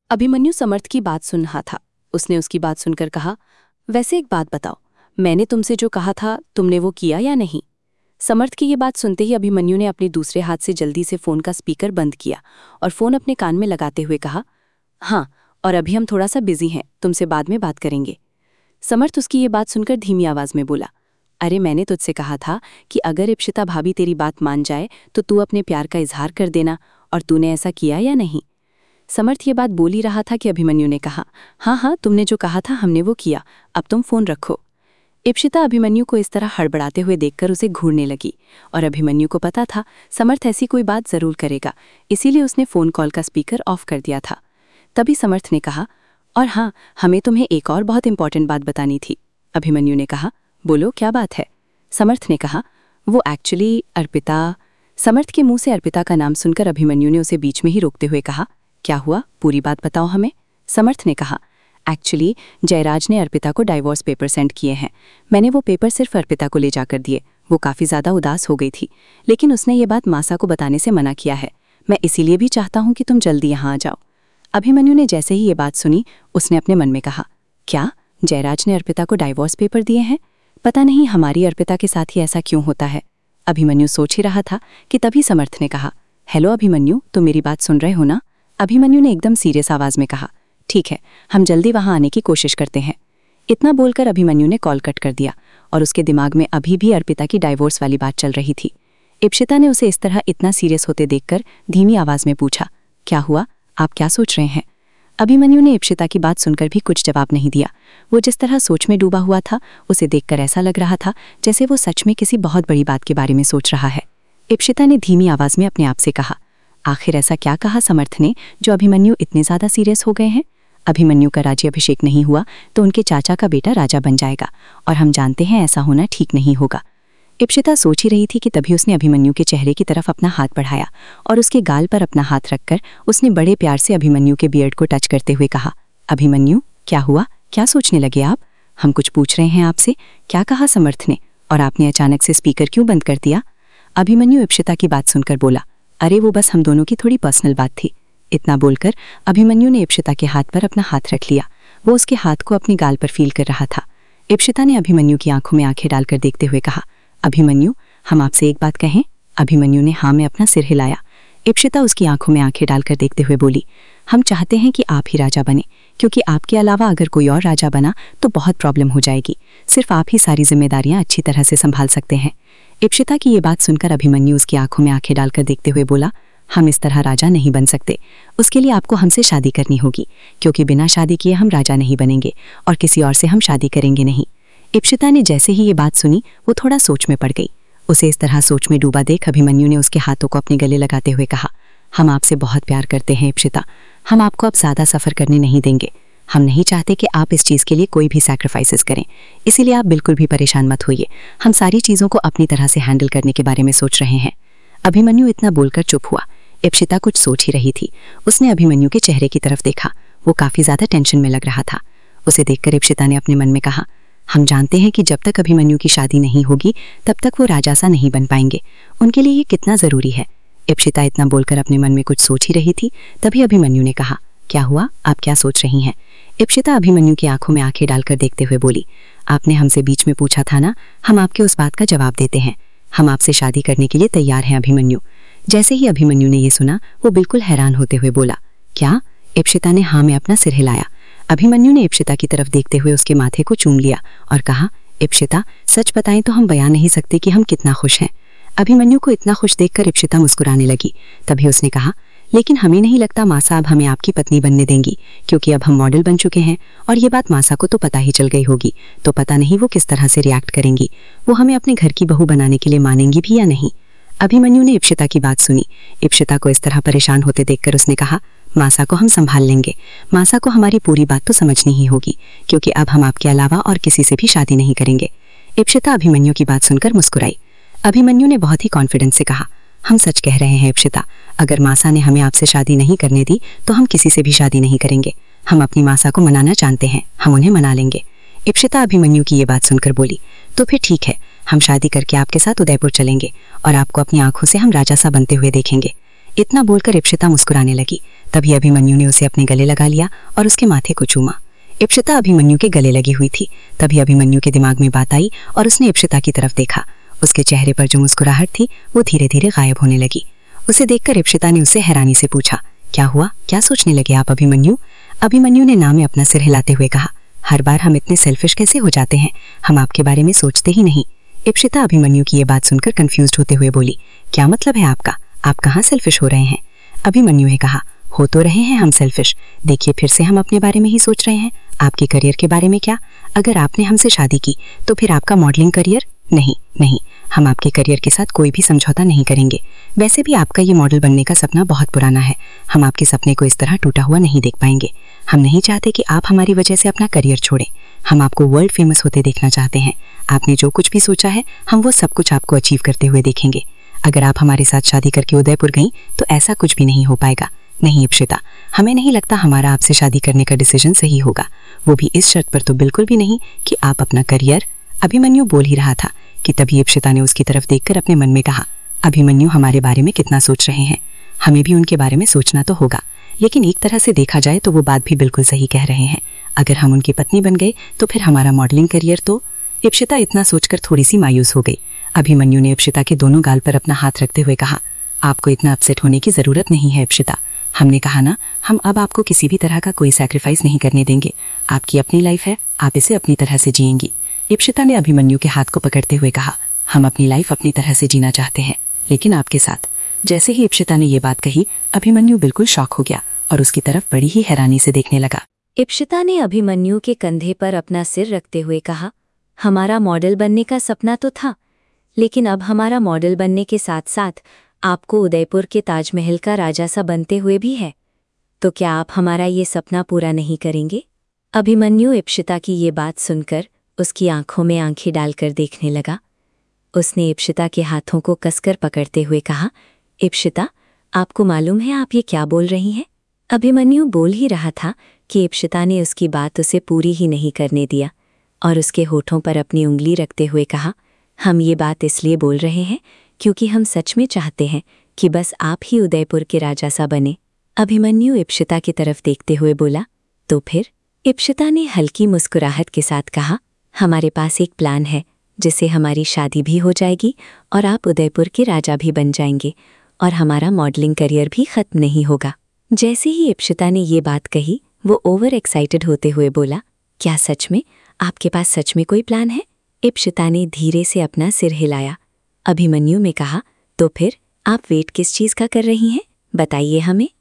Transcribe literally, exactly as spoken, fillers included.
अभिमन्यु समर्थ की बात सुन रहा था। उसने उसकी बात सुनकर कहा, वैसे एक बात बताओ, मैंने तुमसे जो कहा था तुमने वो किया या नहीं? समर्थ की ये बात सुनते ही अभिमन्यु ने अपने दूसरे हाथ से जल्दी से फोन का स्पीकर बंद किया और फोन अपने कान में लगाते हुए कहा, हाँ, और अभी हम थोड़ा सा बिजी हैं, तुमसे बाद में बात करेंगे। समर्थ उसकी ये बात सुनकर धीमी आवाज में बोला, अरे मैंने तुझसे कहा था कि अगर इप्शिता भाभी तेरी बात मान जाए तो तू अपने प्यार का इजहार कर देना, और तूने ऐसा किया या नहीं? समर्थ ये बात बोल ही रहा था कि अभिमन्यु ने कहा, हाँ हाँ, तुमने जो कहा था हमने वो किया, अब तुम फोन रखो। इप्शिता अभिमन्यु को इस तरह हड़बड़ाते हुए देखकर उसे घूरने लगी, और अभिमन्यु को पता था समर्थ ऐसी कोई बात जरूर करेगा, इसीलिए उसने फोन कॉल का स्पीकर ऑफ कर दिया था। तभी समर्थ ने कहा, और हाँ, हमें तुम्हें एक और बहुत इंपॉर्टेंट बात बतानी थी। अभिमन्यु ने कहा, बोलो क्या बात है? समर्थ ने कहा, वो एक्चुअली अर्पिता। समर्थ के मुंह से अर्पिता का नाम सुनकर अभिमन्यु ने उसे बीच में ही रोकते हुए कहा, क्या हुआ, पूरी बात बताओ हमें। समर्थ ने कहा, एक्चुअली जयराज ने अर्पिता को डाइवोर्स पेपर सेंड किए हैं। मैंने वो पेपर सिर्फ अर्पिता को ले जाकर दिए। वो काफ़ी ज़्यादा उदास हो गई थी, लेकिन उसने ये बात मासा को बताने से मना किया है। मैं इसीलिए भी चाहता हूँ कि तुम जल्दी यहाँ आ जाओ। अभिमन्यु ने जैसे ही ये बात सुनी, उसने अपने मन में कहा, क्या जयराज ने अर्पिता को डाइवोर्स पेपर दिए हैं? पता नहीं हमारी अर्पिता के साथ ही ऐसा क्यों होता है। अभिमन्यु सोच ही रहा था कि तभी समर्थ ने कहा, हेलो अभिमन्यु, तुम मेरी बात सुन रहे हो ना? अभिमन्यु ने एकदम सीरियस आवाज में कहा, ठीक है, हम जल्दी वहां आने की कोशिश करते हैं। इतना बोलकर अभिमन्यु ने कॉल कट कर दिया, और उसके दिमाग में अभी भी अर्पिता की डाइवोर्स वाली बात चल रही थी। इप्शिता ने उसे इस तरह इतना सीरियस होते देखकर धीमी आवाज में पूछा, क्या हुआ, आप क्या सोच रहे हैं? अभिमन्यु ने इप्शिता की बात सुनकर भी कुछ जवाब नहीं दिया। वो जिस तरह सोच में डूबा हुआ था, उसे देखकर ऐसा लग रहा था जैसे वो सच में किसी बहुत बड़ी बात के बारे में सोच रहा है। इप्शिता ने धीमी आवाज में अपने आप से कहा, आखिर ऐसा क्या कहा समर्थ ने जो अभिमन्यु इतने ज्यादा सीरियस हो गए हैं? अभिमन्यु का राज्याभिषेक नहीं हुआ तो उनके चाचा का बेटा राजा बन जाएगा, और हम जानते हैं ऐसा होना ठीक नहीं होगा। इप्शिता सोच ही रही थी कि तभी उसने अभिमन्यु के चेहरे की तरफ अपना हाथ बढ़ाया, और उसके गाल पर अपना हाथ रखकर उसने बड़े प्यार से अभिमन्यु के बियर्ड को टच करते हुए कहा, अभिमन्यु, क्या हुआ, क्या सोचने लगे आप? हम कुछ पूछ रहे हैं आपसे। क्या कहा समर्थ ने, और आपने अचानक से स्पीकर क्यों बंद कर दिया? अभिमन्यु इप्शिता की बात सुनकर बोला, अरे वो बस हम दोनों की थोड़ी पर्सनल बात थी। इतना बोलकर अभिमन्यु ने इप्शिता के हाथ पर अपना हाथ रख लिया। वो उसके हाथ को अपनी गाल पर फील कर रहा था। इप्शिता ने अभिमन्यु की आंखों में आंखें डालकर देखते हुए कहा, अभिमन्यु, हम आपसे एक बात कहें? अभिमन्यु ने हाँ में अपना सिर हिलाया। इप्शिता उसकी आंखों में आंखें डालकर देखते हुए बोली, हम चाहते हैं कि आप ही राजा बने, क्योंकि आपके अलावा अगर कोई और राजा बना तो बहुत प्रॉब्लम हो जाएगी। सिर्फ आप ही सारी जिम्मेदारियां अच्छी तरह से संभाल सकते हैं। इप्शिता की ये बात सुनकर अभिमन्यु उसकी आंखों में आंखें डालकर देखते हुए बोला, हम इस तरह राजा नहीं बन सकते। उसके लिए आपको हमसे शादी करनी होगी, क्योंकि बिना शादी किए हम राजा नहीं बनेंगे, और किसी और से हम शादी करेंगे नहीं। इप्शिता ने जैसे ही ये बात सुनी, वो थोड़ा सोच में पड़ गई। उसे इस तरह सोच में डूबा देख अभिमन्यु ने उसके हाथों को अपने गले लगाते हुए कहा, हम आपसे बहुत प्यार करते हैं इप्शिता, हम आपको अब ज़्यादा सफ़र करने नहीं देंगे। हम नहीं चाहते कि आप इस चीज़ के लिए कोई भी सैक्रिफाइसेस करें, इसीलिए आप बिल्कुल भी परेशान मत होइए। हम सारी चीज़ों को अपनी तरह से हैंडल करने के बारे में सोच रहे हैं। अभिमन्यु इतना बोलकर चुप हुआ। इप्शिता कुछ सोच ही रही थी। उसने अभिमन्यु के चेहरे की तरफ देखा। वो काफ़ी ज़्यादा टेंशन में लग रहा था। उसे देखकर इप्शिता ने अपने मन में कहा, हम जानते हैं कि जब तक अभिमन्यु की शादी नहीं होगी तब तक वो राजा सा नहीं बन पाएंगे। उनके लिए ये कितना ज़रूरी है। इप्शिता इतना बोलकर अपने मन में कुछ सोच ही रही थी। तभी अभिमन्यु ने कहा, क्या हुआ, आप क्या सोच रही हैं? इप्शिता अभिमन्यु की आंखों में आंखें डालकर देखते हुए बोली, आपने हमसे बीच में पूछा था ना, हम आपके उस बात का जवाब देते हैं। हम आपसे शादी करने के लिए तैयार हैं अभिमन्यु। जैसे ही अभिमन्यु ने यह सुना, वो बिल्कुल हैरान होते हुए बोला, क्या? इप्शिता ने हाँ में अपना सिर हिलाया। अभिमन्यु ने इप्शिता की तरफ देखते हुए उसके माथे को चूम लिया और कहा, इप्शिता, सच बताएं तो हम बयान नहीं सकते कि हम कितना खुश हैं। अभिमन्यु को इतना खुश देखकर इप्शिता मुस्कुराने लगी। तभी उसने कहा, लेकिन हमें नहीं लगता मासा अब हमें आपकी पत्नी बनने देंगी, क्योंकि अब हम मॉडल बन चुके हैं, और ये बात मासा को तो पता ही चल गई होगी। तो पता नहीं वो किस तरह से रिएक्ट करेंगी। वो हमें अपने घर की बहू बनाने के लिए मानेंगी भी या नहीं। अभिमन्यु ने इप्शिता की बात सुनी। इप्शिता को इस तरह परेशान होते देखकर उसने कहा, मासा को हम संभाल लेंगे। मासा को हमारी पूरी बात तो समझनी ही होगी, क्योंकि अब हम आपके अलावा और किसी से भी शादी नहीं करेंगे। इप्शिता अभिमन्यु की बात सुनकर मुस्कुराई। अभिमन्यु ने बहुत ही कॉन्फिडेंस से कहा, हम सच कह रहे हैं इप्शिता, अगर मासा ने हमें आपसे शादी नहीं करने दी तो हम किसी से भी शादी नहीं करेंगे। हम अपनी मासा को मनाना जानते हैं, हम उन्हें मना लेंगे। इप्शिता अभिमन्यु की ये बात सुनकर बोली, तो फिर ठीक है, हम शादी करके आपके साथ उदयपुर चलेंगे और आपको अपनी आंखों से हम राजा सा बनते हुए देखेंगे। इतना बोलकर इप्सिता मुस्कुराने लगी। तभी अभिमन्यु ने उसे अपने गले लगा लिया और उसके माथे को चूमा। इप्सिता अभिमन्यु के गले लगी हुई थी। तभी अभिमन्यु के दिमाग में बात आई और उसने इप्सिता की तरफ देखा। उसके चेहरे पर जो मुस्कुराहट थी वो धीरे धीरे गायब होने लगी। उसे देखकर इप्सिता ने उससे हैरानी से पूछा, क्या हुआ, क्या सोचने लगे आप अभिमन्यु? अभिमन्यु ने ना में अपना सिर हिलाते हुए कहा, हर बार हम इतने सेल्फिश कैसे हो जाते हैं, हम आपके बारे में सोचते ही नहीं। इप्सिता अभिमन्यु की ये बात सुनकर कंफ्यूज्ड होते हुए बोली, क्या मतलब है आपका, आप कहाँ सेल्फिश हो रहे हैं? अभिमन्यु ने कहा, हो तो रहे हैं हम सेल्फिश, देखिए फिर से हम अपने बारे में ही सोच रहे हैं, आपके करियर के बारे में क्या? अगर आपने हमसे शादी की तो फिर आपका मॉडलिंग करियर? नहीं नहीं, हम आपके करियर के साथ कोई भी समझौता नहीं करेंगे। वैसे भी आपका ये मॉडल बनने का सपना बहुत पुराना है, हम आपके सपने को इस तरह टूटा हुआ नहीं देख पाएंगे। हम नहीं चाहते कि आप हमारी वजह से अपना करियर छोड़ें, हम आपको वर्ल्ड फेमस होते देखना चाहते हैं। आपने जो कुछ भी सोचा है हम वो सब कुछ आपको अचीव करते हुए देखेंगे। अगर आप हमारे साथ शादी करके उदयपुर गईं तो ऐसा कुछ भी नहीं हो पाएगा। नहीं इप्सिता, हमें नहीं लगता हमारा आपसे शादी करने का डिसीजन सही होगा, वो भी इस शर्त पर तो बिल्कुल भी नहीं कि आप अपना करियर। अभिमन्यु बोल ही रहा था कि तभी इप्सिता ने उसकी तरफ देखकर अपने मन में कहा, अभिमन्यु हमारे बारे में कितना सोच रहे हैं, हमें भी उनके बारे में सोचना तो होगा। लेकिन एक तरह से देखा जाए तो वो बात भी बिल्कुल सही कह रहे हैं, अगर हम उनकी पत्नी बन गए तो फिर हमारा मॉडलिंग करियर तो। इप्सिता इतना सोचकर थोड़ी सी मायूस हो गई। अभिमन्यु ने इप्सिता के दोनों गाल पर अपना हाथ रखते हुए कहा, आपको इतना अपसेट होने की जरूरत नहीं है इप्सिता, हमने कहा ना, हम अब आपको किसी भी तरह का कोई सैक्रिफाइस नहीं करने देंगे। आपकी अपनी लाइफ है, आप इसे अपनी तरह से जिएंगी। इप्सिता ने अभिमन्यु के हाथ को पकड़ते हुए कहा, हम अपनी लाइफ अपनी तरह से जीना चाहते हैं, लेकिन आपके साथ। जैसे ही इप्सिता ने ये बात कही, अभिमन्यु बिल्कुल शॉक हो गया और उसकी तरफ बड़ी ही हैरानी से देखने लगा। इप्सिता ने अभिमन्यु के कंधे पर अपना सिर रखते हुए कहा, हमारा मॉडल बनने का सपना तो था, लेकिन अब हमारा मॉडल बनने के साथ साथ आपको उदयपुर के ताजमहल का राजा सा बनते हुए भी है, तो क्या आप हमारा ये सपना पूरा नहीं करेंगे? अभिमन्यु इप्सिता की ये बात सुनकर उसकी आंखों में आंखें डालकर देखने लगा। उसने इप्सिता के हाथों को कसकर पकड़ते हुए कहा, इप्सिता, आपको मालूम है आप ये क्या बोल रही हैं? अभिमन्यु बोल ही रहा था कि इप्सिता ने उसकी बात उसे पूरी ही नहीं करने दिया और उसके होठों पर अपनी उंगली रखते हुए कहा, हम ये बात इसलिए बोल रहे हैं क्योंकि हम सच में चाहते हैं कि बस आप ही उदयपुर के राजा सा बने। अभिमन्यु इप्सिता की तरफ देखते हुए बोला, तो फिर? इप्सिता ने हल्की मुस्कुराहट के साथ कहा, हमारे पास एक प्लान है जिससे हमारी शादी भी हो जाएगी और आप उदयपुर के राजा भी बन जाएंगे और हमारा मॉडलिंग करियर भी खत्म नहीं होगा। जैसे ही इप्सिता ने ये बात कही, वो ओवर एक्साइटेड होते हुए बोला, क्या सच में? आपके पास सच में कोई प्लान है? इप्सिता ने धीरे से अपना सिर हिलाया। अभिमन्यु ने कहा, तो फिर आप वेट किस चीज़ का कर रही हैं? बताइए हमें।